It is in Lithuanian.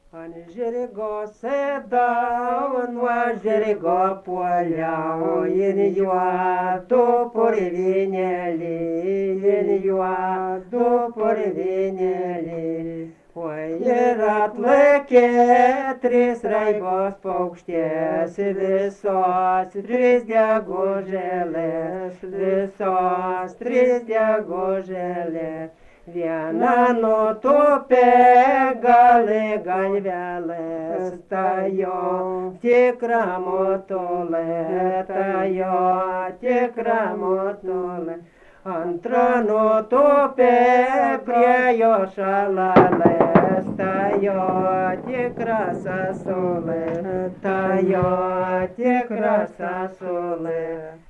Ant žirgo sėdau, nuo žirgo puoliau, ir juodu purvinėlį, ir juodu purvinėlį. Oi, ir atlaikė tris raibos paukštės, visos tris gegužėlės, visos tris gegužėlės. Viena nutupė gali galvelės, ta jo tikra motulė, ta jo tikra motulė. Antra nutupė prie jo šalalės, ta jo tikra sasulė, ta jo tikra sasulė.